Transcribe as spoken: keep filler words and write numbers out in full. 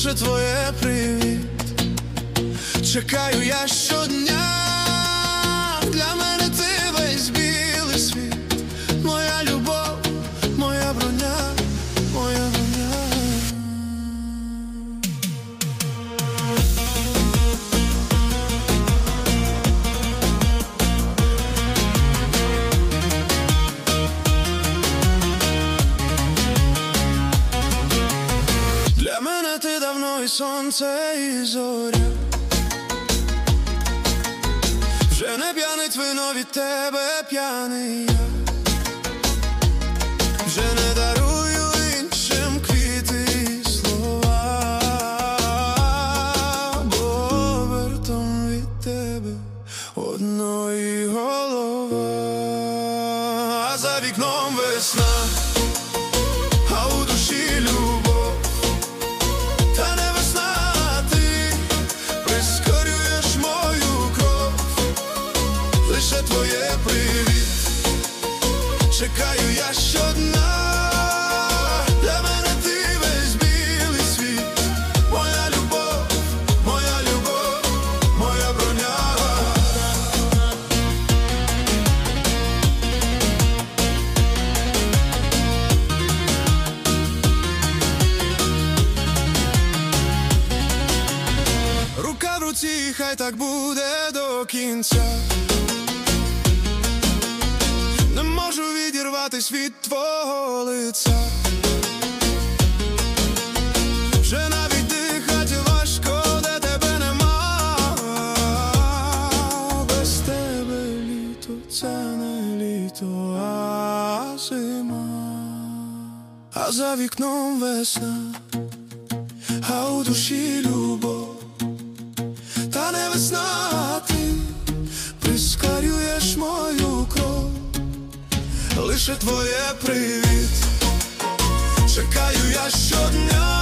лише твоє привіт. Чекаю я щодня, для мене ти весь білий світ. Моя любов, моя броня, моя броня. Для мене ти давно і сонце, і зоря. Вже не п'янить вино від тебе, п'яний я. Вже не дарую іншим квіти і слова, бо обертом від тебе одної голова. А за вікном весна, а у душі любов. Та не весна, а ти прискорюєш мою кров. Лише твоє привіт. Чекаю я щодня, для мене ти весь білий світ. Моя любов, моя любов, моя броня. Рука в руці, хай так буде до кінця. Не можу відірватись від твого лиця. Вже навіть дихати важко, де тебе нема. Без тебе літо — це не літо, а зима. А за вікном весна, а у душі любов. Та не весна, а ти прискорюєш мою кров. Лише твоє привіт. Чекаю я щодня.